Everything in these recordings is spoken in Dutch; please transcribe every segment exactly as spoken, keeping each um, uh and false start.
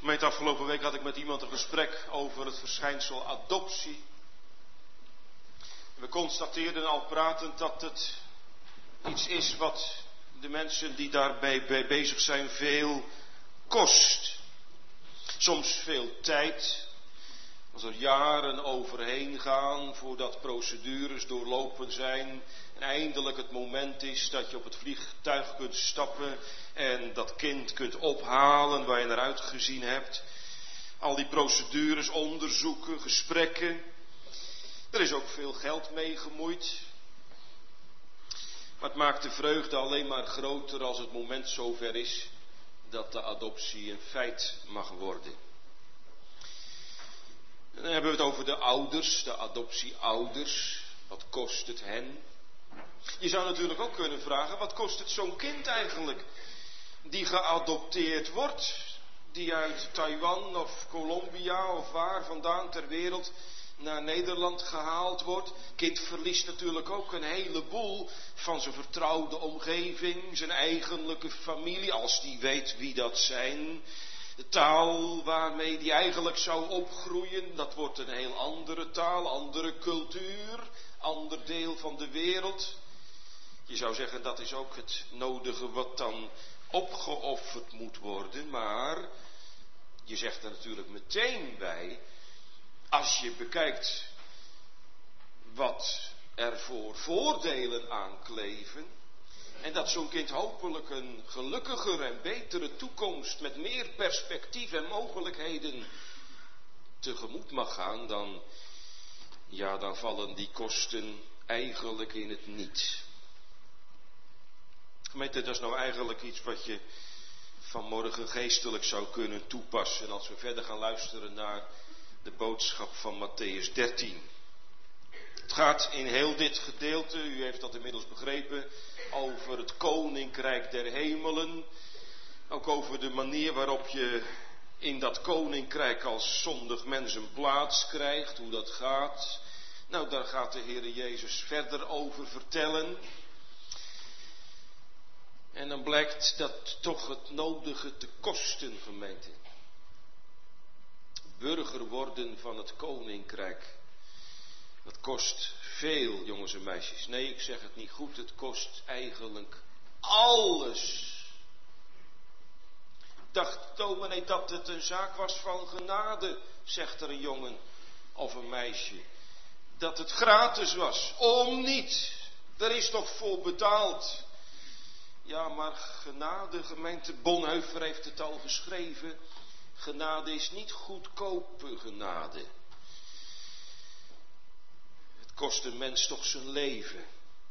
Gemeente, afgelopen week had ik met iemand een gesprek over het verschijnsel adoptie. We constateerden al pratend dat het iets is wat de mensen die daarbij bezig zijn veel kost. Soms veel tijd. Als er jaren overheen gaan voordat procedures doorlopen zijn. En eindelijk het moment is dat je op het vliegtuig kunt stappen. En dat kind kunt ophalen waar je naar uitgezien hebt. Al die procedures, onderzoeken, gesprekken. Er is ook veel geld mee gemoeid. Maar het maakt de vreugde alleen maar groter als het moment zover is dat de adoptie een feit mag worden. En dan hebben we het over de ouders, de adoptieouders. Wat kost het hen? Je zou natuurlijk ook kunnen vragen, wat kost het zo'n kind eigenlijk die geadopteerd wordt, die uit Taiwan of Colombia of waar vandaan ter wereld naar Nederland gehaald wordt. Kind verliest natuurlijk ook een heleboel van zijn vertrouwde omgeving, zijn eigenlijke familie, als die weet wie dat zijn. De taal waarmee die eigenlijk zou opgroeien, dat wordt een heel andere taal, andere cultuur, ander deel van de wereld. Je zou zeggen, dat is ook het nodige wat dan opgeofferd moet worden, maar je zegt er natuurlijk meteen bij, als je bekijkt wat er voor voordelen aan kleven, en dat zo'n kind hopelijk een gelukkiger en betere toekomst met meer perspectief en mogelijkheden tegemoet mag gaan, dan, ja, dan vallen die kosten eigenlijk in het niet. Gemeente, dat is nou eigenlijk iets wat je vanmorgen geestelijk zou kunnen toepassen als we verder gaan luisteren naar de boodschap van Mattheüs dertien. Het gaat in heel dit gedeelte, u heeft dat inmiddels begrepen, over het koninkrijk der hemelen. Ook over de manier waarop je in dat koninkrijk als zondig mens een plaats krijgt, hoe dat gaat. Nou, daar gaat de Heer Jezus verder over vertellen. En dan blijkt dat toch het nodige te kosten, gemeente. Burger worden van het koninkrijk. Dat kost veel, jongens en meisjes. Nee, ik zeg het niet goed, het kost eigenlijk alles. Ik dacht, dominee, dat het een zaak was van genade, zegt er een jongen of een meisje. Dat het gratis was, om niet. Er is toch voor betaald. Ja, maar genade, gemeente Bonhoeffer heeft het al geschreven. Genade is niet goedkope genade. Het kost een mens toch zijn leven.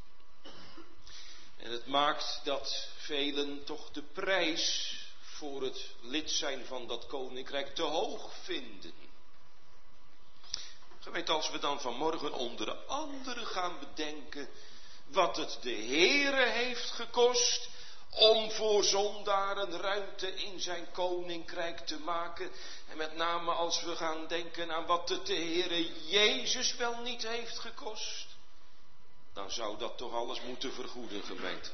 En het maakt dat velen toch de prijs voor het lid zijn van dat koninkrijk te hoog vinden. Gemeente, als we dan vanmorgen onder andere gaan bedenken wat het de Heere heeft gekost om voor zondaren ruimte in zijn koninkrijk te maken. En met name als we gaan denken aan wat het de Heere Jezus wel niet heeft gekost. Dan zou dat toch alles moeten vergoeden, gemeente.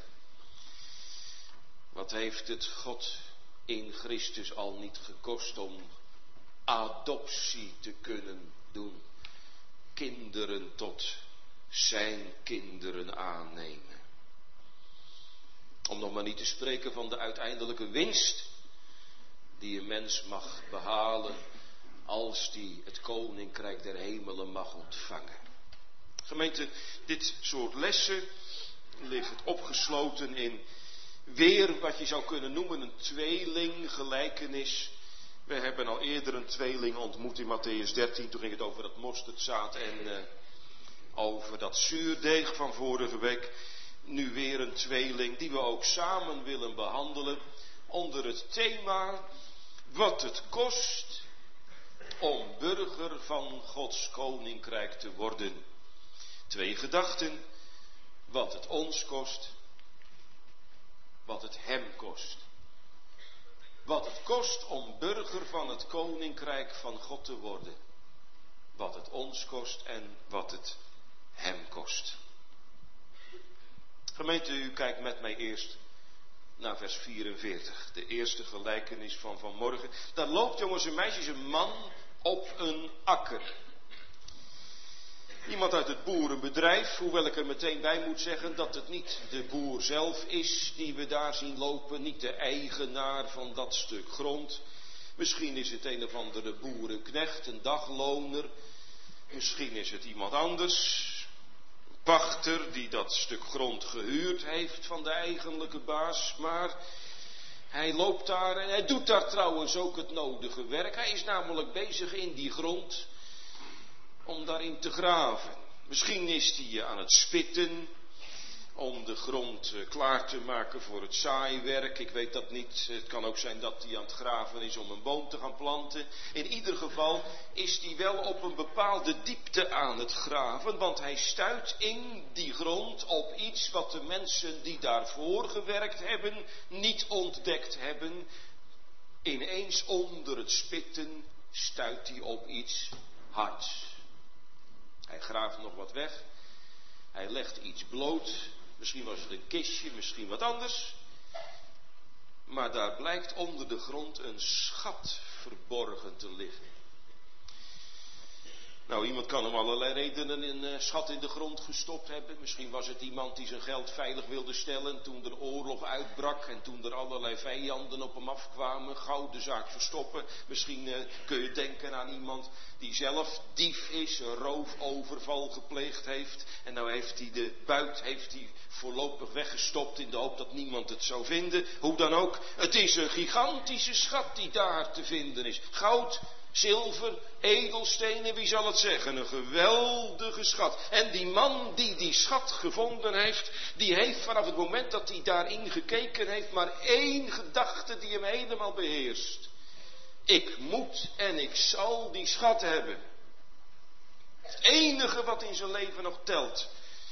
Wat heeft het God in Christus al niet gekost om adoptie te kunnen doen? Kinderen tot zijn kinderen aannemen. Om nog maar niet te spreken van de uiteindelijke winst die een mens mag behalen als die het koninkrijk der hemelen mag ontvangen. Gemeente, dit soort lessen ligt opgesloten in weer wat je zou kunnen noemen een tweeling gelijkenis. We hebben al eerder een tweeling ontmoet in Mattheüs dertien, toen ging het over dat mosterdzaad en uh, over dat zuurdeeg van vorige week. Nu weer een tweeling die we ook samen willen behandelen onder het thema wat het kost om burger van Gods koninkrijk te worden. Twee gedachten, wat het ons kost, wat het hem kost. Wat het kost om burger van het koninkrijk van God te worden. Wat het ons kost en wat het hem kost. Gemeente, u kijkt met mij eerst naar vers vierenveertig. De eerste gelijkenis van vanmorgen. Daar loopt, jongens en meisjes, een man op een akker. Iemand uit het boerenbedrijf, hoewel ik er meteen bij moet zeggen dat het niet de boer zelf is die we daar zien lopen, niet de eigenaar van dat stuk grond. Misschien is het een of andere boerenknecht, een dagloner. Misschien is het iemand anders, een pachter die dat stuk grond gehuurd heeft van de eigenlijke baas. Maar hij loopt daar en hij doet daar trouwens ook het nodige werk. Hij is namelijk bezig in die grond om daarin te graven. Misschien is hij aan het spitten om de grond klaar te maken voor het zaaiwerk. Ik weet dat niet. Het kan ook zijn dat hij aan het graven is om een boom te gaan planten. In ieder geval is hij wel op een bepaalde diepte aan het graven, want hij stuit in die grond op iets wat de mensen die daarvoor gewerkt hebben niet ontdekt hebben. Ineens onder het spitten stuit hij op iets hards. Hij graaft nog wat weg. Hij legt iets bloot. Misschien was het een kistje, misschien wat anders. Maar daar blijkt onder de grond een schat verborgen te liggen. Nou, iemand kan om allerlei redenen een uh, schat in de grond gestopt hebben. Misschien was het iemand die zijn geld veilig wilde stellen toen er oorlog uitbrak en toen er allerlei vijanden op hem afkwamen, gouden zaak verstoppen. Misschien uh, kun je denken aan iemand die zelf dief is, een roofoverval gepleegd heeft. En nou heeft hij de buit heeft hij voorlopig weggestopt in de hoop dat niemand het zou vinden. Hoe dan ook, het is een gigantische schat die daar te vinden is. Goud, zilver, edelstenen, wie zal het zeggen? Een geweldige schat. En die man die die schat gevonden heeft, die heeft vanaf het moment dat hij daarin gekeken heeft, maar één gedachte die hem helemaal beheerst. Ik moet en ik zal die schat hebben. Het enige wat in zijn leven nog telt.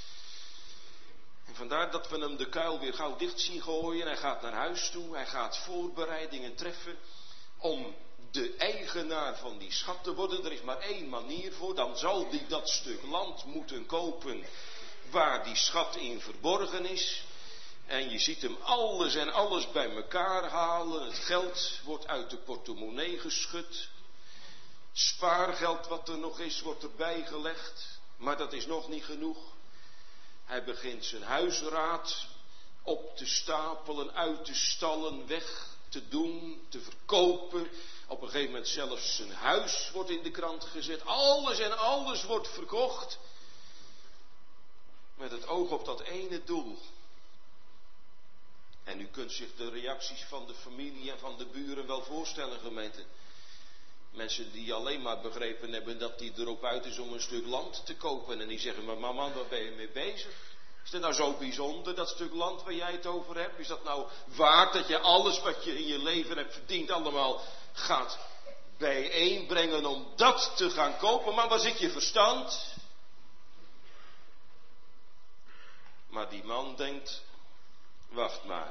En vandaar dat we hem de kuil weer gauw dicht zien gooien. Hij gaat naar huis toe, hij gaat voorbereidingen treffen om de eigenaar van die schat te worden. Er is maar één manier voor. Dan zal hij dat stuk land moeten kopen waar die schat in verborgen is. En je ziet hem alles en alles bij elkaar halen. Het geld wordt uit de portemonnee geschud. Spaargeld wat er nog is wordt erbij gelegd. Maar dat is nog niet genoeg. Hij begint zijn huisraad op te stapelen, uit te stallen, weg te doen, te verkopen. Op een gegeven moment zelfs zijn huis wordt in de krant gezet. Alles en alles wordt verkocht. Met het oog op dat ene doel. En u kunt zich de reacties van de familie en van de buren wel voorstellen, gemeente. Mensen die alleen maar begrepen hebben dat hij erop uit is om een stuk land te kopen. En die zeggen, maar mama, waar ben je mee bezig? Is het nou zo bijzonder, dat stuk land waar jij het over hebt? Is dat nou waard dat je alles wat je in je leven hebt verdiend allemaal gaat bijeenbrengen om dat te gaan kopen? Maar waar zit je verstand? Maar die man denkt, wacht maar.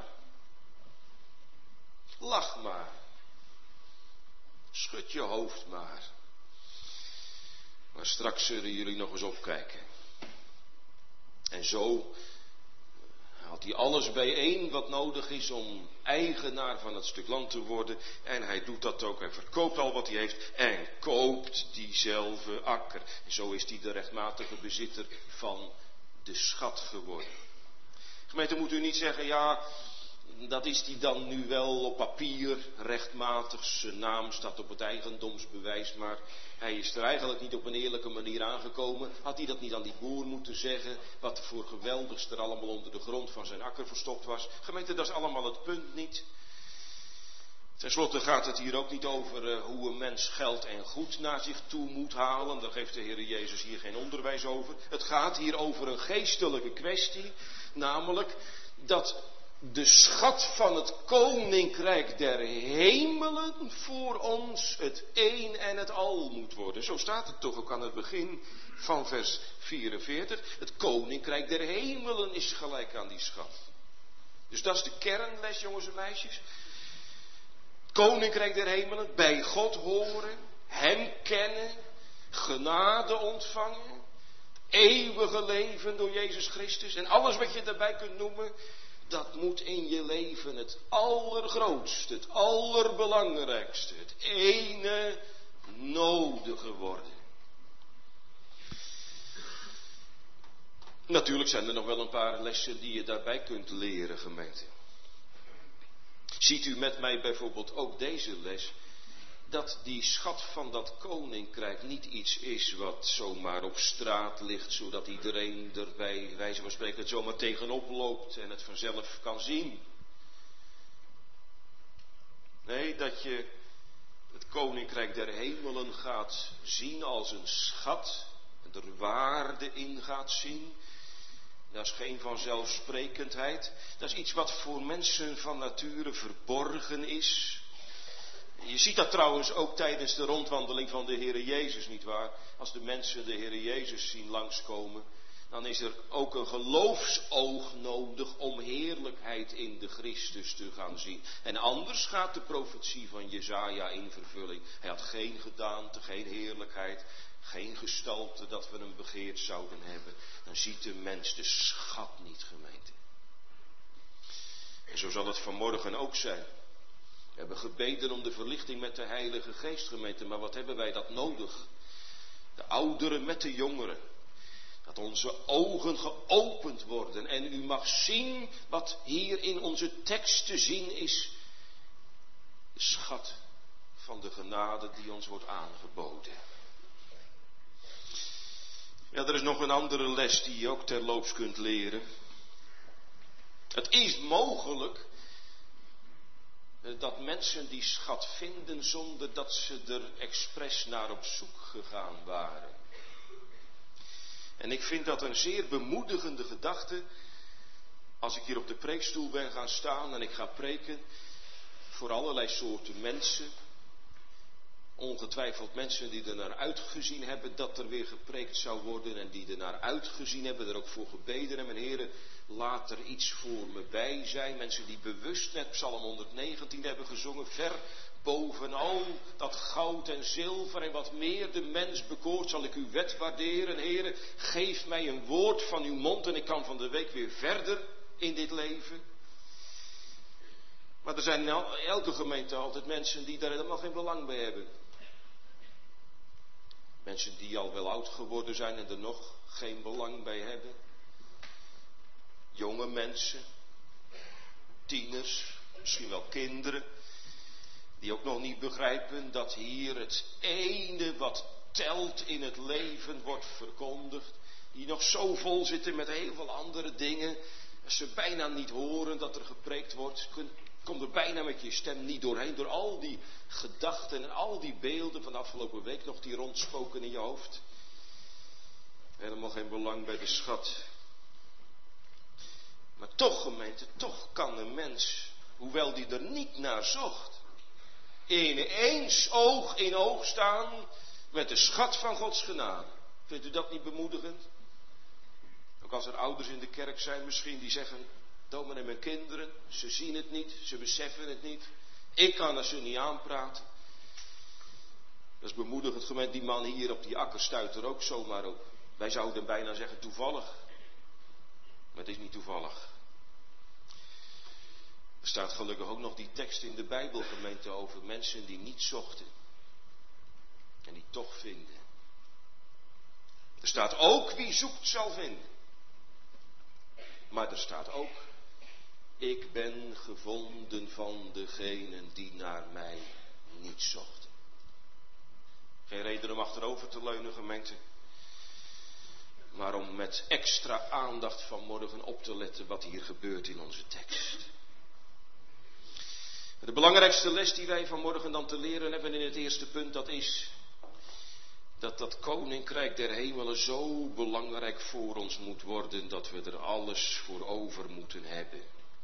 Lach maar. Schud je hoofd maar. Maar straks zullen jullie nog eens opkijken. En zo haalt hij alles bijeen wat nodig is om eigenaar van het stuk land te worden. En hij doet dat ook. Hij verkoopt al wat hij heeft en koopt diezelfde akker. En zo is hij de rechtmatige bezitter van de schat geworden. Gemeente, moet u niet zeggen, ja, dat is hij dan nu wel op papier rechtmatig. Zijn naam staat op het eigendomsbewijs, maar hij is er eigenlijk niet op een eerlijke manier aangekomen. Had hij dat niet aan die boer moeten zeggen, wat voor geweldigs er allemaal onder de grond van zijn akker verstopt was? Gemeente, dat is allemaal het punt niet. Ten slotte gaat het hier ook niet over uh, hoe een mens geld en goed naar zich toe moet halen. Daar geeft de Heer Jezus hier geen onderwijs over. Het gaat hier over een geestelijke kwestie, namelijk dat de schat van het koninkrijk der hemelen voor ons het een en het al moet worden. Zo staat het toch ook aan het begin van vers vierenveertig. Het koninkrijk der hemelen is gelijk aan die schat. Dus dat is de kernles, jongens en meisjes. Het koninkrijk der hemelen, bij God horen, hem kennen, genade ontvangen, eeuwige leven door Jezus Christus en alles wat je daarbij kunt noemen. dat moet in je leven het allergrootste, het allerbelangrijkste, het ene nodige worden. Natuurlijk zijn er nog wel een paar lessen die je daarbij kunt leren, gemeente. Ziet u met mij bijvoorbeeld ook deze les, dat die schat van dat koninkrijk niet iets is wat zomaar op straat ligt, zodat iedereen er bij wijze van spreken het zomaar tegenop loopt en het vanzelf kan zien. Nee, dat je het koninkrijk der hemelen gaat zien als een schat en er waarde in gaat zien. Dat is geen vanzelfsprekendheid. Dat is iets wat voor mensen van nature verborgen is. Je ziet dat trouwens ook tijdens de rondwandeling van de Heere Jezus, nietwaar? Als de mensen de Heere Jezus zien langskomen, dan is er ook een geloofsoog nodig om heerlijkheid in de Christus te gaan zien. En anders gaat de profetie van Jesaja in vervulling. Hij had geen gedaante, geen heerlijkheid, geen gestalte dat we hem begeerd zouden hebben. Dan ziet de mens de schat niet, gemeente. En zo zal het vanmorgen ook zijn. We hebben gebeden om de verlichting met de Heilige Geest, gemeente, maar wat hebben wij dat nodig? De ouderen met de jongeren. Dat onze ogen geopend worden en u mag zien wat hier in onze tekst te zien is. De schat van de genade die ons wordt aangeboden. Ja, er is nog een andere les die je ook terloops kunt leren. Het is mogelijk dat mensen die schat vinden zonder dat ze er expres naar op zoek gegaan waren. En ik vind dat een zeer bemoedigende gedachte als ik hier op de preekstoel ben gaan staan en ik ga preken voor allerlei soorten mensen. Ongetwijfeld mensen die er naar uitgezien hebben dat er weer gepreekt zou worden en die er naar uitgezien hebben, er ook voor gebeden hebben. En Heere, laat er iets voor me bij zijn. Mensen die bewust net Psalm honderdnegentien hebben gezongen, ver boven al dat goud en zilver en wat meer de mens bekoort, zal ik uw wet waarderen. Heere, geef mij een woord van uw mond en ik kan van de week weer verder in dit leven. Maar er zijn in elke gemeente altijd mensen die daar helemaal geen belang bij hebben. Mensen die al wel oud geworden zijn en er nog geen belang bij hebben. Jonge mensen, tieners, misschien wel kinderen, die ook nog niet begrijpen dat hier het ene wat telt in het leven wordt verkondigd. Die nog zo vol zitten met heel veel andere dingen, dat ze bijna niet horen dat er gepreekt wordt. Kom er bijna met je stem niet doorheen, door al die gedachten en al die beelden van de afgelopen week nog die rondspoken in je hoofd. Helemaal geen belang bij de schat. Maar toch, gemeente, toch kan een mens, hoewel die er niet naar zocht, ineens oog in oog staan met de schat van Gods genade. Vindt u dat niet bemoedigend? Ook als er ouders in de kerk zijn misschien die zeggen, dominee, mijn kinderen, ze zien het niet, ze beseffen het niet. Ik kan er ze niet aanpraten. Dat is bemoedigend, gemeente. Die man hier op die akker stuit er ook zomaar op. Wij zouden bijna zeggen toevallig. Maar het is niet toevallig. Er staat gelukkig ook nog die tekst in de Bijbel, gemeente, over mensen die niet zochten. En die toch vinden. Er staat ook, wie zoekt zal vinden. Maar er staat ook, ik ben gevonden van degenen die naar mij niet zochten. Geen reden om achterover te leunen, gemeente. Maar om met extra aandacht vanmorgen op te letten wat hier gebeurt in onze tekst. De belangrijkste les die wij vanmorgen dan te leren hebben in het eerste punt, dat is dat dat koninkrijk der hemelen zo belangrijk voor ons moet worden dat we er alles voor over moeten hebben.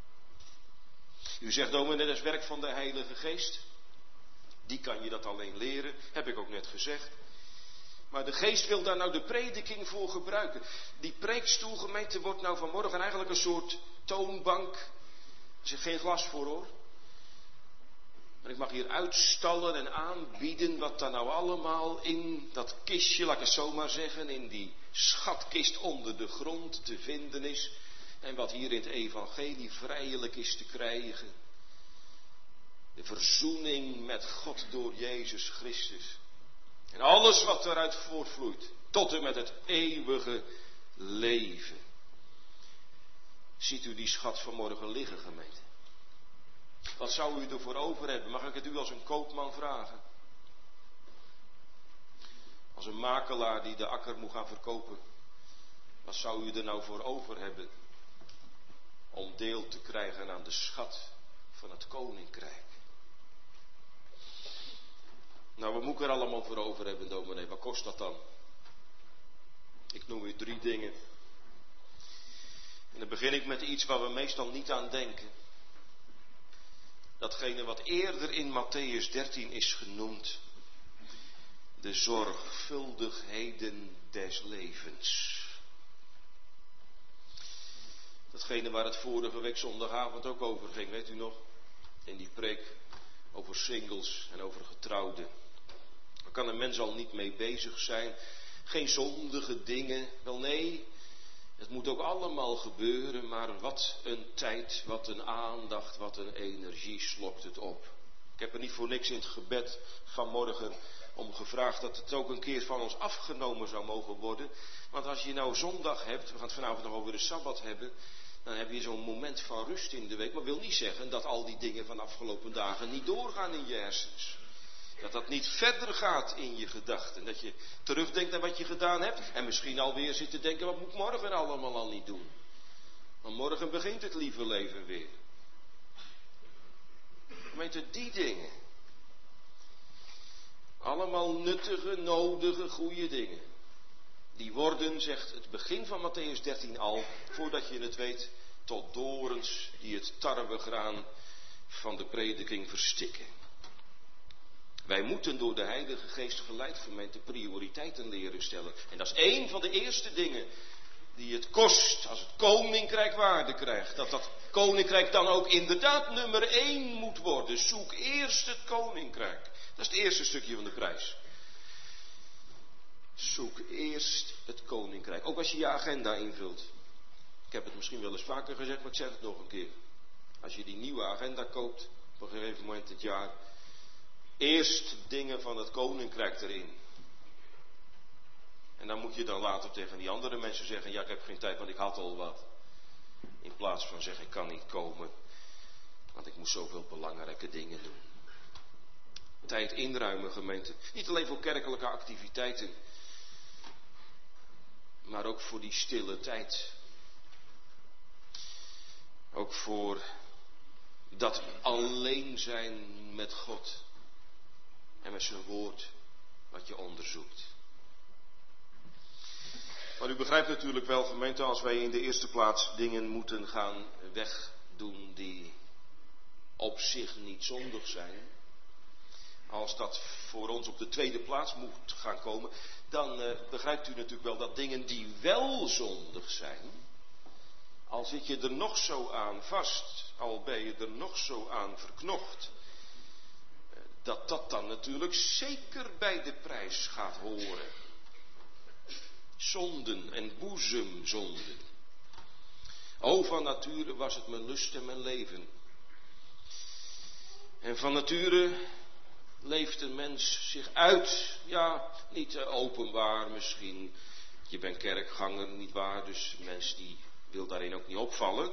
U zegt, dominee, dat is werk van de Heilige Geest. Die kan je dat alleen leren, heb ik ook net gezegd. Maar de Geest wil daar nou de prediking voor gebruiken. Die preekstoel, gemeente, wordt nou vanmorgen eigenlijk een soort toonbank. Er zit geen glas voor, hoor. Maar ik mag hier uitstallen en aanbieden wat daar nou allemaal in dat kistje, laat ik het zo maar zeggen, in die schatkist onder de grond te vinden is. En wat hier in het evangelie vrijelijk is te krijgen. De verzoening met God door Jezus Christus. En alles wat eruit voortvloeit. Tot en met het eeuwige leven. Ziet u die schat vanmorgen liggen, gemeente? Wat zou u ervoor over hebben? Mag ik het u als een koopman vragen? Als een makelaar die de akker moet gaan verkopen. Wat zou u er nou voor over hebben? Om deel te krijgen aan de schat van het koninkrijk. Nou, wat moet ik er allemaal voor over hebben, dominee? Wat kost dat dan? Ik noem u drie dingen. En dan begin ik met iets waar we meestal niet aan denken. Datgene wat eerder in Mattheüs dertien is genoemd. De zorgvuldigheden des levens. Datgene waar het vorige week zondagavond ook over ging, weet u nog? In die preek over singles en over getrouwden. Daar kan een mens al niet mee bezig zijn. Geen zondige dingen. Wel nee, het moet ook allemaal gebeuren, maar wat een tijd, wat een aandacht, wat een energie slokt het op. Ik heb er niet voor niks in het gebed vanmorgen om gevraagd dat het ook een keer van ons afgenomen zou mogen worden. Want als je nou zondag hebt, we gaan het vanavond nog over de Sabbat hebben, dan heb je zo'n moment van rust in de week. Maar wil niet zeggen dat al die dingen van de afgelopen dagen niet doorgaan in je hersens. Dat dat niet verder gaat in je gedachten. Dat je terugdenkt aan wat je gedaan hebt. En misschien alweer zit te denken, wat moet ik morgen allemaal al niet doen? Want morgen begint het lieve leven weer. Gemeente, die dingen. Allemaal nuttige, nodige, goede dingen. Die worden, zegt het begin van Mattheüs dertien al, voordat je het weet, tot dorens die het tarwegraan van de prediking verstikken. Wij moeten door de Heilige Geest geleid, gemeente, prioriteiten leren stellen. En dat is één van de eerste dingen die het kost als het koninkrijk waarde krijgt. Dat dat koninkrijk dan ook inderdaad nummer één moet worden. Zoek eerst het koninkrijk. Dat is het eerste stukje van de prijs. Zoek eerst het koninkrijk. Ook als je je agenda invult. Ik heb het misschien wel eens vaker gezegd, maar ik zeg het nog een keer. Als je die nieuwe agenda koopt, op een gegeven moment dit jaar. Eerst dingen van het koninkrijk erin. En dan moet je dan later tegen die andere mensen zeggen, ja, ik heb geen tijd, want ik had al wat. In plaats van zeggen, ik kan niet komen, want ik moet zoveel belangrijke dingen doen. Tijd inruimen, gemeente. Niet alleen voor kerkelijke activiteiten, maar ook voor die stille tijd. Ook voor dat alleen zijn met God en met zijn woord wat je onderzoekt. Maar u begrijpt natuurlijk wel, gemeente, als wij in de eerste plaats dingen moeten gaan wegdoen die op zich niet zondig zijn. Als dat voor ons op de tweede plaats moet gaan komen, dan uh, begrijpt u natuurlijk wel dat dingen die wel zondig zijn, al zit je er nog zo aan vast, al ben je er nog zo aan verknocht, uh, dat dat dan natuurlijk zeker bij de prijs gaat horen. Zonden en boezemzonden. O, van nature was het mijn lust en mijn leven. En van nature leeft een mens zich uit. Ja, niet openbaar misschien. Je bent kerkganger, niet waar, dus een mens die wil daarin ook niet opvallen.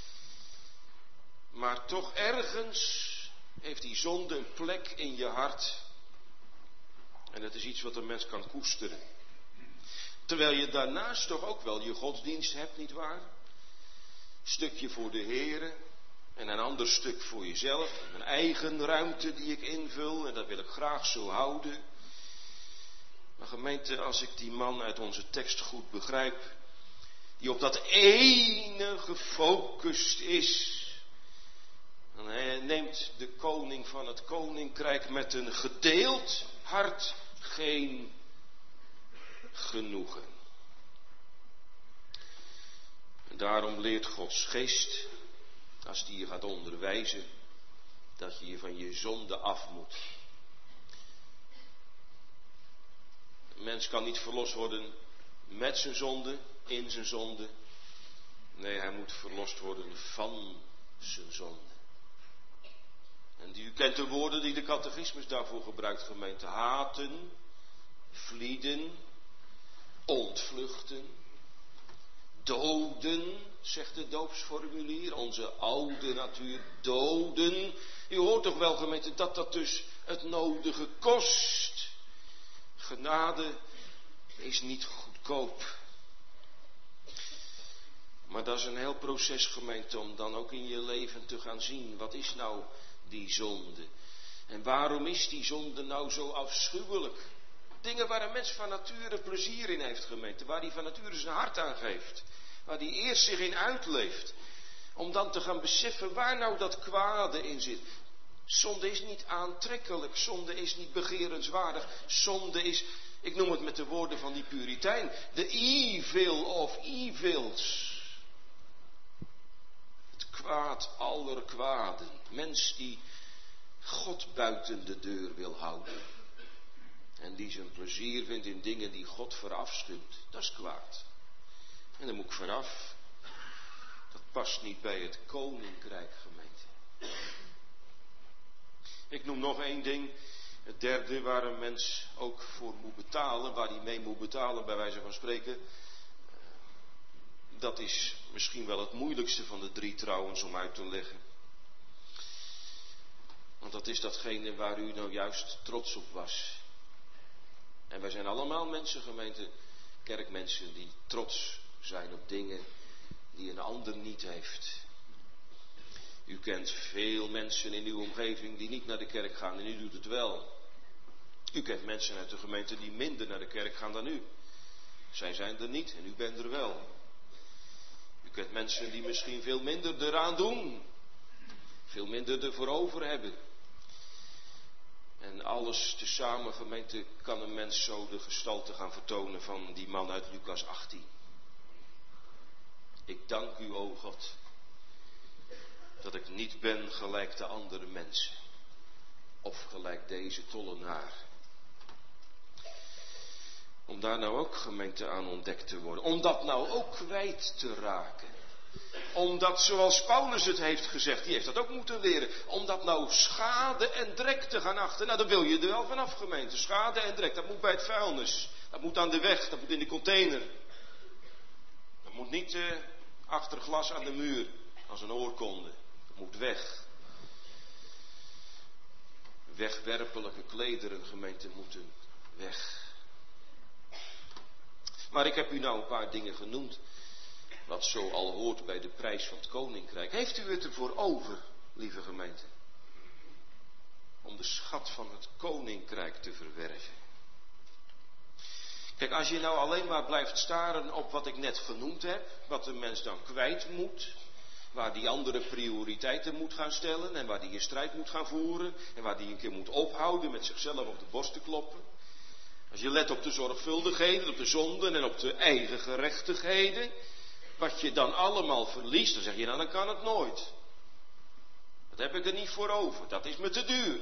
Maar toch ergens heeft die zonde een plek in je hart. En dat is iets wat een mens kan koesteren. Terwijl je daarnaast toch ook wel je godsdienst hebt, nietwaar? Een stukje voor de Heere en een ander stuk voor jezelf. Mijn eigen ruimte die ik invul en dat wil ik graag zo houden. Maar gemeente, als ik die man uit onze tekst goed begrijp, die op dat ene gefocust is, dan neemt de koning van het koninkrijk met een gedeeld hart geen genoegen. En daarom leert Gods geest, als die je gaat onderwijzen, dat je je van je zonde af moet. Een mens kan niet verlost worden met zijn zonde, in zijn zonde. Nee, hij moet verlost worden van zijn zonde. En u kent de woorden die de catechismus daarvoor gebruikt, gemeente. Haten, vlieden, ontvluchten, doden, zegt het doopsformulier. Onze oude natuur doden. U hoort toch wel, gemeente, dat dat dus het nodige kost. Genade is niet goedkoop. Maar dat is een heel proces, gemeente, om dan ook in je leven te gaan zien. Wat is nou die zonde? En waarom is die zonde nou zo afschuwelijk? Dingen waar een mens van nature plezier in heeft, gemeente. Waar hij van nature zijn hart aan geeft. Waar hij eerst zich in uitleeft. Om dan te gaan beseffen waar nou dat kwade in zit. Zonde is niet aantrekkelijk. Zonde is niet begerenswaardig. Zonde is, ik noem het met de woorden van die Puritein, the evil of evils. Het kwaad aller kwaden. Mens die God buiten de deur wil houden. En die zijn plezier vindt in dingen die God verafschuwt. Dat is kwaad. En daar moet ik vanaf. Dat past niet bij het koninkrijk, gemeente. Ik noem nog één ding. Het derde waar een mens ook voor moet betalen. Waar hij mee moet betalen, bij wijze van spreken. Dat is misschien wel het moeilijkste van de drie trouwens om uit te leggen. Want dat is datgene waar u nou juist trots op was. En wij zijn allemaal mensen, gemeente, kerkmensen, die trots zijn op dingen die een ander niet heeft. U kent veel mensen in uw omgeving die niet naar de kerk gaan en u doet het wel. U kent mensen uit de gemeente die minder naar de kerk gaan dan u. Zij zijn er niet en u bent er wel. U kent mensen die misschien veel minder eraan doen. Veel minder ervoor over hebben. En alles tezamen, gemeente, kan een mens zo de gestalte gaan vertonen van die man uit Lucas achttien. Ik dank u, o God, dat ik niet ben gelijk de andere mensen. Of gelijk deze tollenaar. Om daar nou ook, gemeente, aan ontdekt te worden. Om dat nou ook kwijt te raken. Omdat, zoals Paulus het heeft gezegd, die heeft dat ook moeten leren. Om dat nou schade en drek te gaan achter. Nou, dan wil je er wel vanaf, gemeente. Schade en drek, dat moet bij het vuilnis. Dat moet aan de weg, dat moet in de container. Dat moet niet uh, achter glas aan de muur, als een oorkonde. Dat moet weg. Wegwerpelijke klederen, gemeente, moeten weg. Maar ik heb u nou een paar dingen genoemd. Wat zo al hoort bij de prijs van het koninkrijk. Heeft u het ervoor over, lieve gemeente? Om de schat van het koninkrijk te verwerven. Kijk, als je nou alleen maar blijft staren op wat ik net genoemd heb. Wat een mens dan kwijt moet. Waar die andere prioriteiten moet gaan stellen. En waar die een strijd moet gaan voeren. En waar die een keer moet ophouden met zichzelf op de borst te kloppen. Als je let op de zorgvuldigheden, op de zonden en op de eigen gerechtigheden. Wat je dan allemaal verliest, dan zeg je, nou dan kan het nooit. Dat heb ik er niet voor over, dat is me te duur.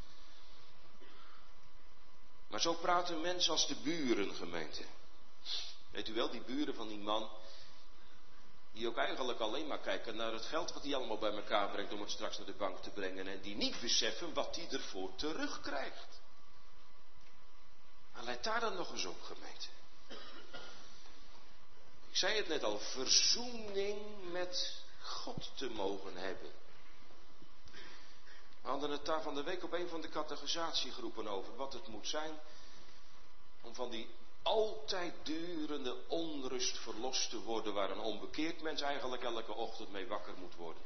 Maar zo praten mensen als de buren, gemeente. Weet u wel, die buren van die man, die ook eigenlijk alleen maar kijken naar het geld wat hij allemaal bij elkaar brengt om het straks naar de bank te brengen. En die niet beseffen wat hij ervoor terugkrijgt. Maar let daar dan nog eens op, gemeente. Ik zei het net al, verzoening met God te mogen hebben. We hadden het daar van de week op een van de catechisatiegroepen over, wat het moet zijn om van die altijd durende onrust verlost te worden, waar een onbekeerd mens eigenlijk elke ochtend mee wakker moet worden.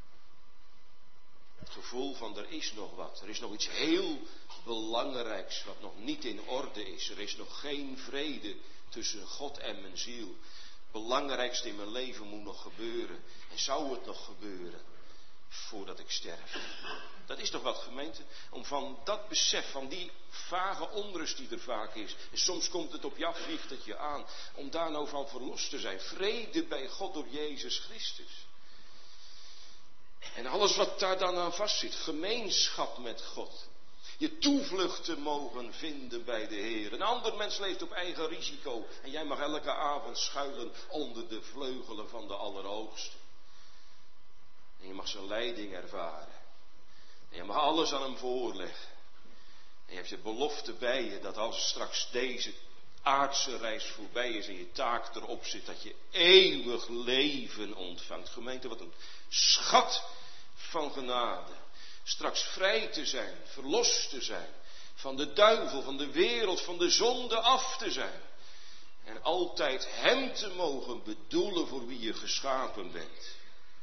Het gevoel van er is nog wat, er is nog iets heel belangrijks wat nog niet in orde is. Er is nog geen vrede tussen God en mijn ziel. Het belangrijkste in mijn leven moet nog gebeuren. En zou het nog gebeuren voordat ik sterf? Dat is toch wat, gemeente? Om van dat besef, van die vage onrust die er vaak is. En soms komt het op je af, vliegt het je aan. Om daar nou van verlost te zijn. Vrede bij God door Jezus Christus. En alles wat daar dan aan vastzit. Gemeenschap met God. Je toevlucht te mogen vinden bij de Heer. Een ander mens leeft op eigen risico. En jij mag elke avond schuilen onder de vleugelen van de Allerhoogste. En je mag zijn leiding ervaren. En je mag alles aan hem voorleggen. En je hebt je belofte bij je dat als straks deze aardse reis voorbij is en je taak erop zit, dat je eeuwig leven ontvangt. Gemeente, wat een schat van genade. Straks vrij te zijn, verlost te zijn, van de duivel, van de wereld, van de zonde af te zijn. En altijd hem te mogen bedoelen voor wie je geschapen bent.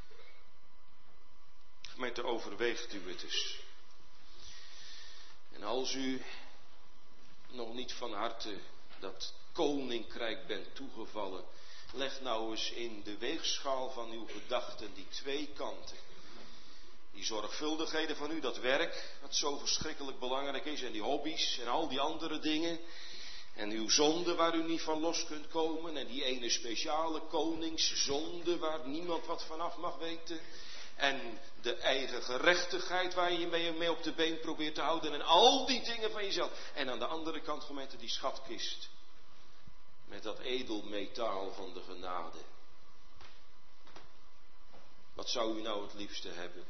Gemeente, overweegt u het eens. En als u nog niet van harte dat koninkrijk bent toegevallen, leg nou eens in de weegschaal van uw gedachten die twee kanten. Die zorgvuldigheden van u, dat werk, wat zo verschrikkelijk belangrijk is, en die hobby's en al die andere dingen. En uw zonde waar u niet van los kunt komen, en die ene speciale koningszonde waar niemand wat vanaf mag weten. En de eigen gerechtigheid waar je je mee op de been probeert te houden. En al die dingen van jezelf. En aan de andere kant, gemeente, die schatkist. Met dat edelmetaal van de genade. Wat zou u nou het liefste hebben?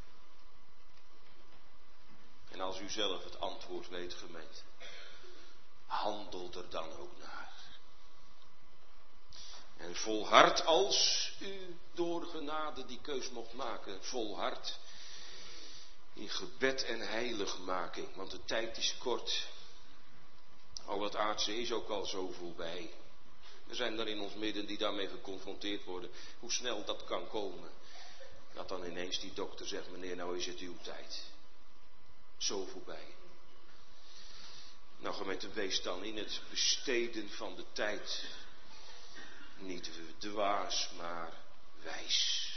En als u zelf het antwoord weet, gemeente. Handel er dan ook naar. En volhard als u door genade die keus mocht maken. Volhard in gebed en heiligmaking. Want de tijd is kort. Al het aardse is ook al zo voorbij. Er zijn er in ons midden die daarmee geconfronteerd worden. Hoe snel dat kan komen. Dat dan ineens die dokter zegt, meneer, nou is het uw tijd. Zo voorbij. Nou gemeente, wees dan in het besteden van de tijd niet dwaas, maar wijs.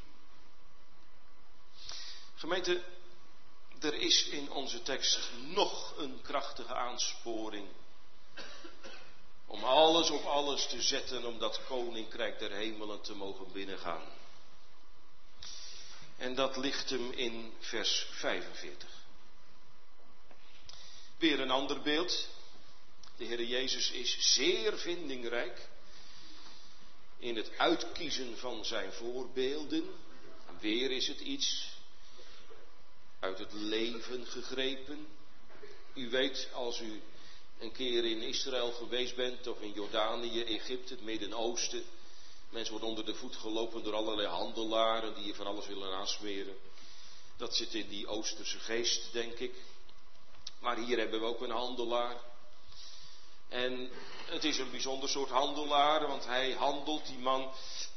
Gemeente, er is in onze tekst nog een krachtige aansporing om alles op alles te zetten om dat koninkrijk der hemelen te mogen binnengaan. En dat ligt hem in vers vijfenveertig. Weer een ander beeld. De Heer Jezus is zeer vindingrijk in het uitkiezen van zijn voorbeelden. Weer is het iets uit het leven gegrepen. U weet, als u een keer in Israël geweest bent, of in Jordanië, Egypte, het Midden-Oosten. Mensen worden onder de voet gelopen door allerlei handelaren die je van alles willen aansmeren. Dat zit in die Oosterse geest, denk ik. Maar hier hebben we ook een handelaar. En het is een bijzonder soort handelaar, want hij handelt, die man,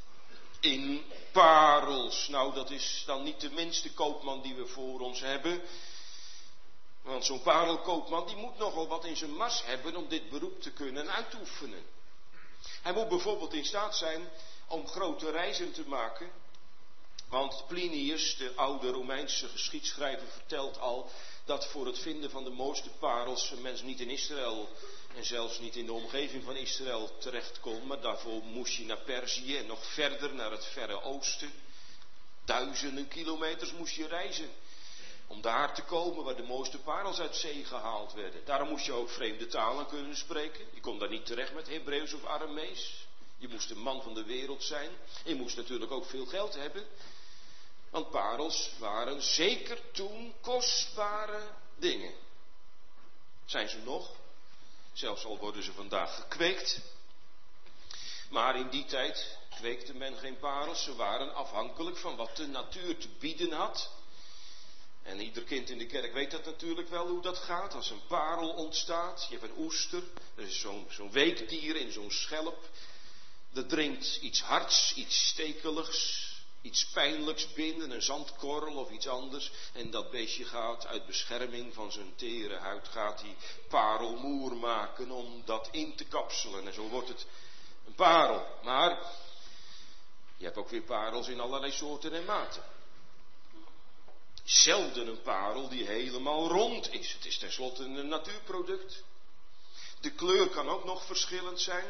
in parels. Nou, dat is dan niet de minste koopman die we voor ons hebben. Want zo'n parelkoopman, die moet nogal wat in zijn mars hebben om dit beroep te kunnen uitoefenen. Hij moet bijvoorbeeld in staat zijn om grote reizen te maken. Want Plinius, de oude Romeinse geschiedschrijver, vertelt al dat voor het vinden van de mooiste parels een mens niet in Israël en zelfs niet in de omgeving van Israël terecht kon. Maar daarvoor moest je naar Perzië en nog verder naar het Verre Oosten. Duizenden kilometers moest je reizen om daar te komen waar de mooiste parels uit zee gehaald werden. Daarom moest je ook vreemde talen kunnen spreken. Je kon daar niet terecht met Hebreeuws of Aramees. Je moest een man van de wereld zijn. Je moest natuurlijk ook veel geld hebben. Want parels waren zeker toen kostbare dingen. Zijn ze nog? Zelfs al worden ze vandaag gekweekt. Maar in die tijd kweekte men geen parels. Ze waren afhankelijk van wat de natuur te bieden had. En ieder kind in de kerk weet dat natuurlijk wel hoe dat gaat. Als een parel ontstaat, je hebt een oester, er is zo'n zo'n weekdier in zo'n schelp. Dat dringt iets hards, iets stekeligs, iets pijnlijks binnen, een zandkorrel of iets anders. En dat beestje gaat uit bescherming van zijn tere huid, gaat die parel moer maken om dat in te kapselen. En zo wordt het een parel. Maar je hebt ook weer parels in allerlei soorten en maten. Zelden een parel die helemaal rond is. Het is tenslotte een natuurproduct. De kleur kan ook nog verschillend zijn.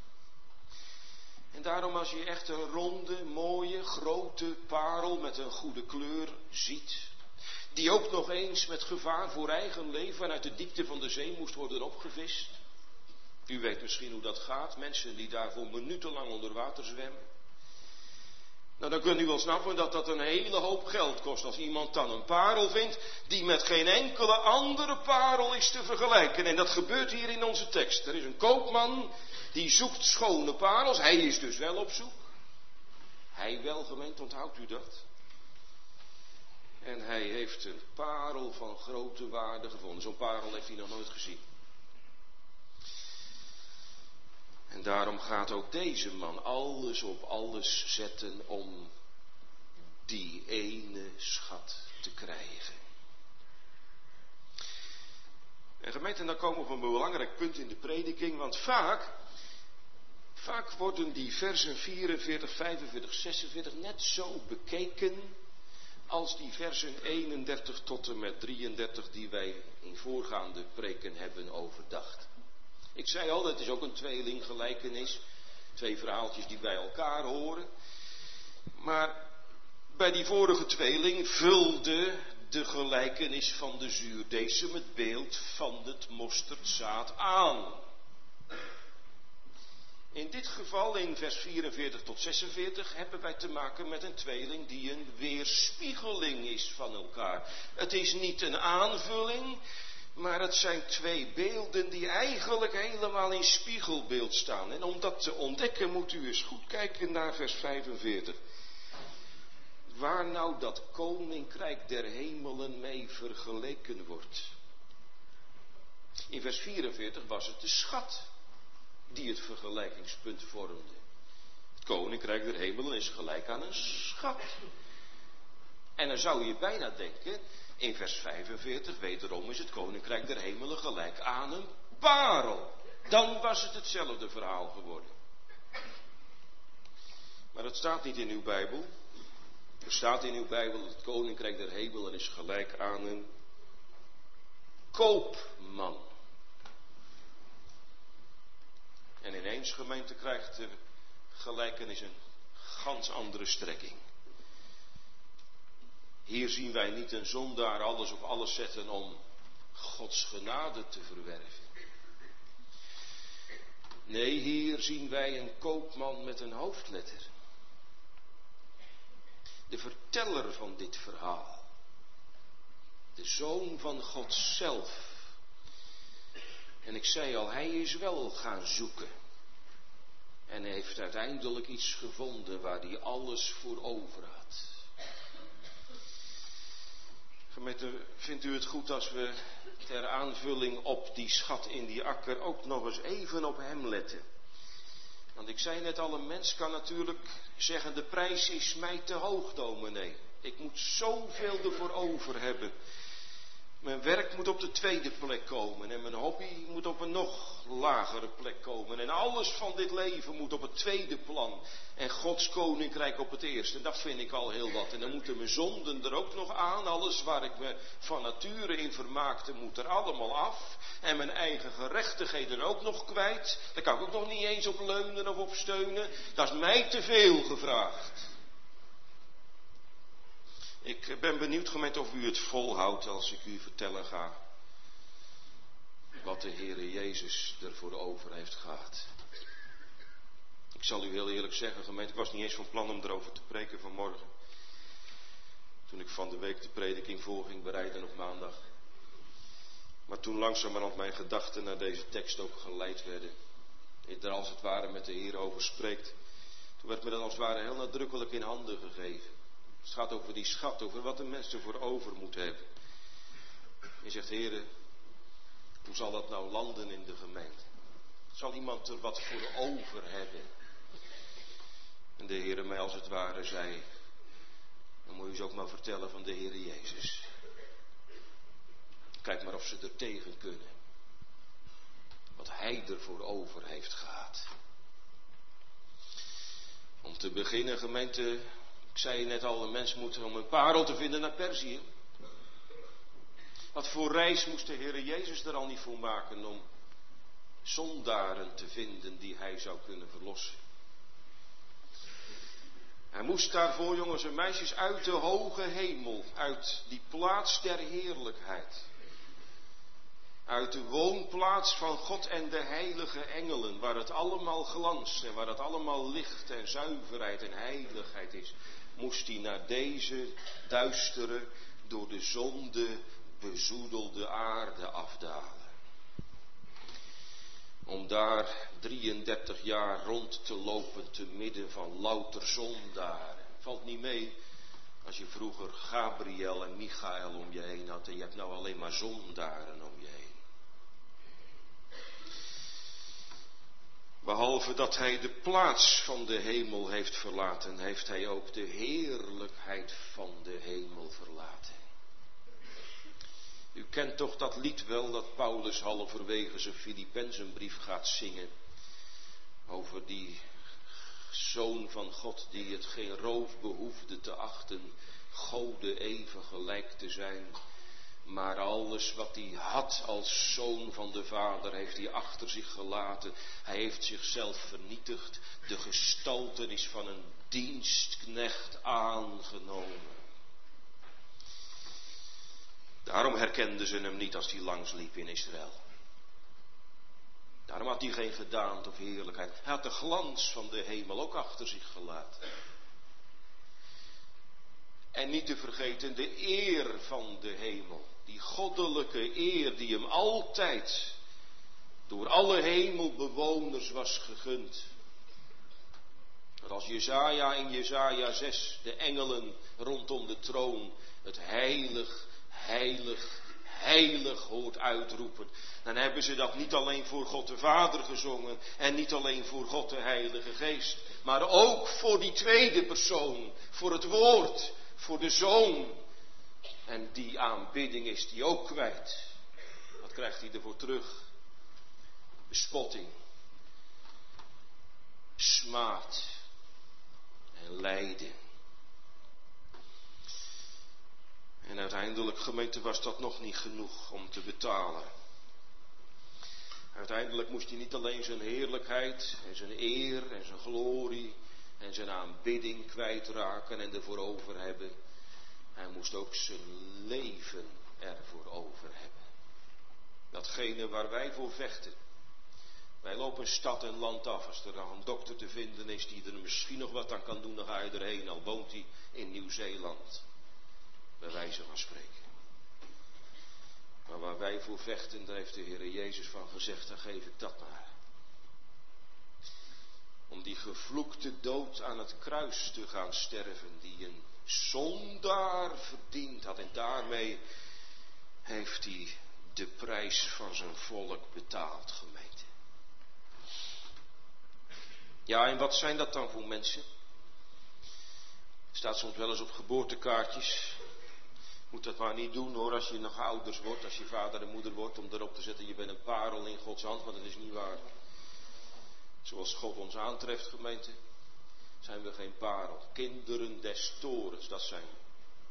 En daarom als je echt een ronde, mooie, grote parel met een goede kleur ziet, die ook nog eens met gevaar voor eigen leven uit de diepte van de zee moest worden opgevist. U weet misschien hoe dat gaat, mensen die daarvoor minutenlang onder water zwemmen. Nou, dan kunt u wel snappen dat dat een hele hoop geld kost als iemand dan een parel vindt die met geen enkele andere parel is te vergelijken. En dat gebeurt hier in onze tekst. Er is een koopman die zoekt schone parels, hij is dus wel op zoek. Hij wel gemeend, onthoudt u dat? En hij heeft een parel van grote waarde gevonden. Zo'n parel heeft hij nog nooit gezien. En daarom gaat ook deze man alles op alles zetten om die ene schat te krijgen. En gemeente, dan komen we op een belangrijk punt in de prediking, want vaak, vaak worden die versen vierenveertig, vijfenveertig, zesenveertig net zo bekeken als die versen eenendertig tot en met drieëndertig die wij in voorgaande preken hebben overdacht. Ik zei al, het is ook een tweelinggelijkenis. Twee verhaaltjes die bij elkaar horen. Maar bij die vorige tweeling vulde de gelijkenis van de zuurdesem het beeld van het mosterdzaad aan. In dit geval, in vers vierenveertig tot zesenveertig, hebben wij te maken met een tweeling die een weerspiegeling is van elkaar. Het is niet een aanvulling, maar het zijn twee beelden die eigenlijk helemaal in spiegelbeeld staan. En om dat te ontdekken moet u eens goed kijken naar vers vijfenveertig. Waar nou dat koninkrijk der hemelen mee vergeleken wordt. In vers vierenveertig was het de schat die het vergelijkingspunt vormde. Het koninkrijk der hemelen is gelijk aan een schat. En dan zou je bijna denken, in vers vijfenveertig, wederom is het koninkrijk der hemelen gelijk aan een parel. Dan was het hetzelfde verhaal geworden. Maar dat staat niet in uw Bijbel. Er staat in uw Bijbel dat het koninkrijk der hemelen is gelijk aan een koopman. En ineens, gemeente, krijgt de gelijkenis een gans andere strekking. Hier zien wij niet een zondaar alles op alles zetten om Gods genade te verwerven. Nee, hier zien wij een koopman met een hoofdletter. De verteller van dit verhaal. De Zoon van God zelf. En ik zei al, hij is wel gaan zoeken. En hij heeft uiteindelijk iets gevonden waar hij alles voor over had. Gemeente, vindt u het goed als we ter aanvulling op die schat in die akker ook nog eens even op hem letten? Want ik zei net al, een mens kan natuurlijk zeggen, de prijs is mij te hoog, dominee. Ik moet zoveel ervoor over hebben. Mijn werk moet op de tweede plek komen en mijn hobby moet op een nog lagere plek komen. En alles van dit leven moet op het tweede plan en Gods koninkrijk op het eerste. Dat vind ik al heel wat. En dan moeten mijn zonden er ook nog aan. Alles waar ik me van nature in vermaakte moet er allemaal af. En mijn eigen gerechtigheden er ook nog kwijt. Daar kan ik ook nog niet eens op leunen of op steunen. Dat is mij te veel gevraagd. Ik ben benieuwd, gemeente, of u het volhoudt als ik u vertellen ga wat de Heere Jezus ervoor over heeft gehad. Ik zal u heel eerlijk zeggen, gemeente, ik was niet eens van plan om erover te preken vanmorgen. Toen ik van de week de prediking voor ging bereiden op maandag. Maar toen langzamerhand mijn gedachten naar deze tekst ook geleid werden. Ik er als het ware met de Heer over spreekt. Toen werd me dat als het ware heel nadrukkelijk in handen gegeven. Het gaat over die schat, over wat de mens ervoor over moet hebben. Je zegt, Heere, hoe zal dat nou landen in de gemeente? Zal iemand er wat voor over hebben? En de Heere mij als het ware zei, dan moet je ze ook maar vertellen van de Heere Jezus. Kijk maar of ze er tegen kunnen. Wat Hij ervoor over heeft gehad. Om te beginnen, gemeente, ik zei je net al, een mens moet om een parel te vinden naar Perzië. Wat voor reis moest de Heere Jezus er al niet voor maken om zondaren te vinden die Hij zou kunnen verlossen. Hij moest daarvoor, jongens en meisjes, uit de hoge hemel, uit die plaats der heerlijkheid. Uit de woonplaats van God en de heilige engelen, waar het allemaal glans en waar het allemaal licht en zuiverheid en heiligheid is, moest hij naar deze duistere, door de zonde bezoedelde aarde afdalen. Om daar drieëndertig jaar rond te lopen te midden van louter zondaren. Valt niet mee als je vroeger Gabriel en Michael om je heen had en je hebt nou alleen maar zondaren om je heen. Behalve dat hij de plaats van de hemel heeft verlaten, heeft hij ook de heerlijkheid van de hemel verlaten. U kent toch dat lied wel dat Paulus halverwege zijn Filippenzenbrief gaat zingen. Over die Zoon van God die het geen roof behoefde te achten, Gode even gelijk te zijn. Maar alles wat hij had als zoon van de Vader heeft hij achter zich gelaten. Hij heeft zichzelf vernietigd, de gestaltenis van een dienstknecht aangenomen. Daarom herkenden ze hem niet als hij langsliep in Israël. Daarom had hij geen gedaante of heerlijkheid. Hij had de glans van de hemel ook achter zich gelaten. En niet te vergeten de eer van de hemel. Die goddelijke eer die hem altijd door alle hemelbewoners was gegund. Dat als Jesaja in Jesaja zes de engelen rondom de troon het heilig, heilig, heilig hoort uitroepen. Dan hebben ze dat niet alleen voor God de Vader gezongen en niet alleen voor God de Heilige Geest. Maar ook voor die tweede persoon, voor het woord, voor de Zoon. En die aanbidding is die ook kwijt. Wat krijgt hij ervoor terug? Bespotting, smaad en lijden. En uiteindelijk, gemeente, was dat nog niet genoeg om te betalen. Uiteindelijk moest hij niet alleen zijn heerlijkheid en zijn eer en zijn glorie en zijn aanbidding kwijtraken en ervoor over hebben. Hij moest ook zijn leven ervoor over hebben. Datgene waar wij voor vechten. Wij lopen stad en land af. Als er nog een dokter te vinden is die er misschien nog wat aan kan doen, dan ga je erheen. Al woont hij in Nieuw-Zeeland. Bij wijze van spreken. Maar waar wij voor vechten, daar heeft de Heer Jezus van gezegd, dan geef ik dat maar. Om die gevloekte dood aan het kruis te gaan sterven, die een zondaar verdiend had. En daarmee heeft hij de prijs van zijn volk betaald, gemeente. Ja, en wat zijn dat dan voor mensen? Staat soms wel eens op geboortekaartjes. Moet dat maar niet doen hoor, als je nog ouders wordt, als je vader en moeder wordt, om erop te zetten, je bent een parel in Gods hand, want dat is niet waar. Zoals God ons aantreft, gemeente, zijn we geen parel. Kinderen des torens, dat zijn we.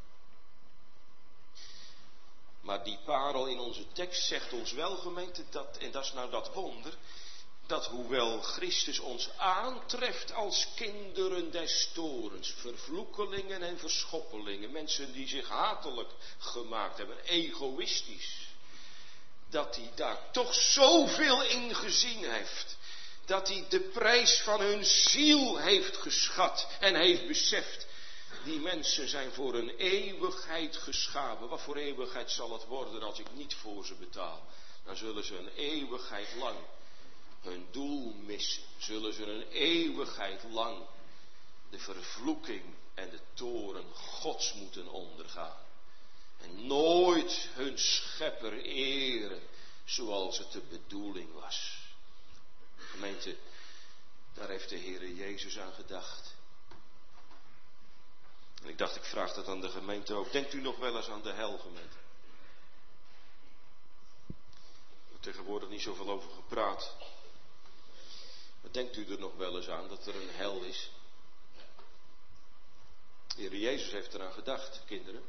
Maar die parel in onze tekst zegt ons wel, gemeente, dat, en dat is nou dat wonder, dat hoewel Christus ons aantreft als kinderen des torens, vervloekelingen en verschoppelingen, mensen die zich hatelijk gemaakt hebben, egoïstisch, dat hij daar toch zoveel in gezien heeft, dat hij de prijs van hun ziel heeft geschat en heeft beseft. Die mensen zijn voor een eeuwigheid geschapen. Wat voor eeuwigheid zal het worden als ik niet voor ze betaal? Dan zullen ze een eeuwigheid lang hun doel missen. Zullen ze een eeuwigheid lang de vervloeking en de toren Gods moeten ondergaan. En nooit hun schepper eren zoals het de bedoeling was. Gemeente, daar heeft de Heere Jezus aan gedacht. En ik dacht, ik vraag dat aan de gemeente ook. Denkt u nog wel eens aan de hel, gemeente? Er wordt tegenwoordig niet zoveel over gepraat. Maar denkt u er nog wel eens aan dat er een hel is? De Heere Jezus heeft eraan gedacht, kinderen.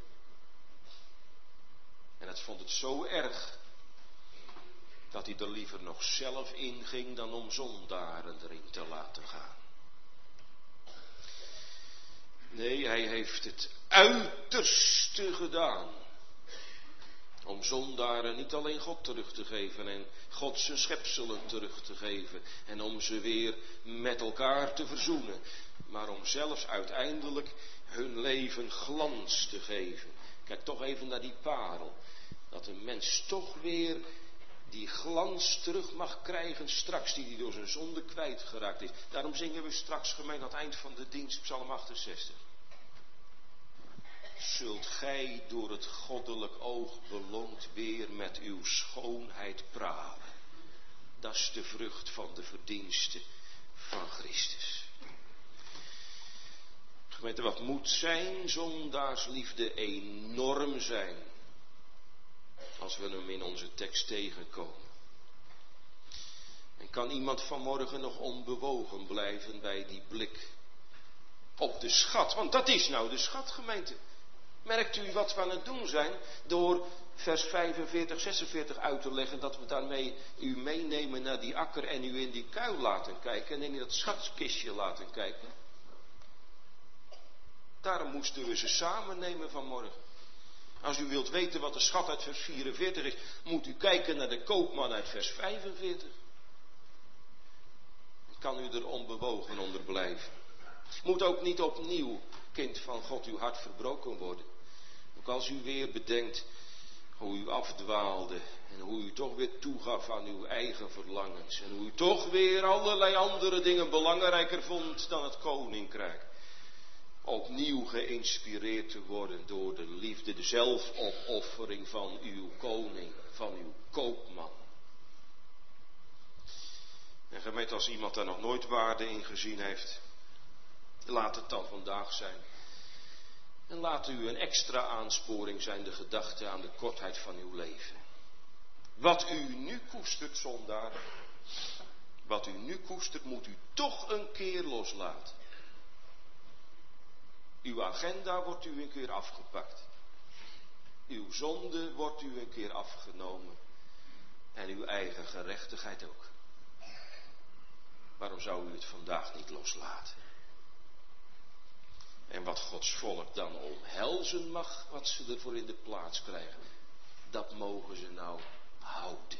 En het vond het zo erg dat hij er liever nog zelf in ging dan om zondaren erin te laten gaan. Nee, hij heeft het uiterste gedaan. Om zondaren niet alleen God terug te geven en God zijn schepselen terug te geven. En om ze weer met elkaar te verzoenen. Maar om zelfs uiteindelijk hun leven glans te geven. Kijk toch even naar die parel. Dat een mens toch weer die glans terug mag krijgen straks, die hij door zijn zonde kwijtgeraakt is. Daarom zingen we straks gemeen aan het eind van de dienst, Psalm achtenzestig. Zult gij door het goddelijk oog beloond weer met uw schoonheid pralen. Dat is de vrucht van de verdiensten van Christus. Gemeente, wat moet zijn zondaarsliefde enorm zijn. Als we hem in onze tekst tegenkomen. En kan iemand vanmorgen nog onbewogen blijven bij die blik op de schat? Want dat is nou de schat, gemeente. Merkt u wat we aan het doen zijn? Door vers vijfenveertig, zesenveertig uit te leggen, dat we daarmee u meenemen naar die akker en u in die kuil laten kijken en in dat schatkistje laten kijken. Daarom moesten we ze samen nemen vanmorgen. Als u wilt weten wat de schat uit vers vierenveertig is, moet u kijken naar de koopman uit vers vijfenveertig. Dan kan u er onbewogen onder blijven. Moet ook niet opnieuw, kind van God, uw hart verbroken worden. Ook als u weer bedenkt hoe u afdwaalde en hoe u toch weer toegaf aan uw eigen verlangens. En hoe u toch weer allerlei andere dingen belangrijker vond dan het koninkrijk. Opnieuw geïnspireerd te worden door de liefde, de zelfopoffering van uw koning, van uw koopman. En gemeente, als iemand daar nog nooit waarde in gezien heeft, laat het dan vandaag zijn. En laat u een extra aansporing zijn, de gedachte aan de kortheid van uw leven. Wat u nu koestert, zondaar, wat u nu koestert, moet u toch een keer loslaten. Uw agenda wordt u een keer afgepakt. Uw zonde wordt u een keer afgenomen. En uw eigen gerechtigheid ook. Waarom zou u het vandaag niet loslaten? En wat Gods volk dan omhelzen mag, wat ze ervoor in de plaats krijgen, dat mogen ze nou houden.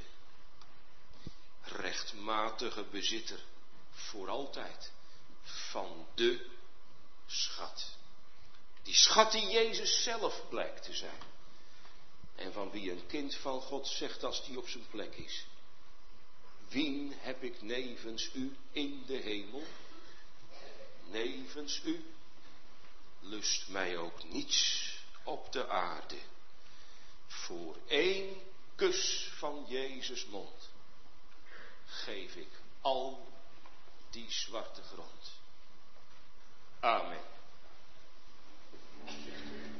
Rechtmatige bezitter, voor altijd, van de schat. Die schat die Jezus zelf blijkt te zijn. En van wie een kind van God zegt als die op zijn plek is. Wien heb ik nevens u in de hemel? Nevens u lust mij ook niets op de aarde. Voor één kus van Jezus' mond geef ik al die zwarte grond. Amen.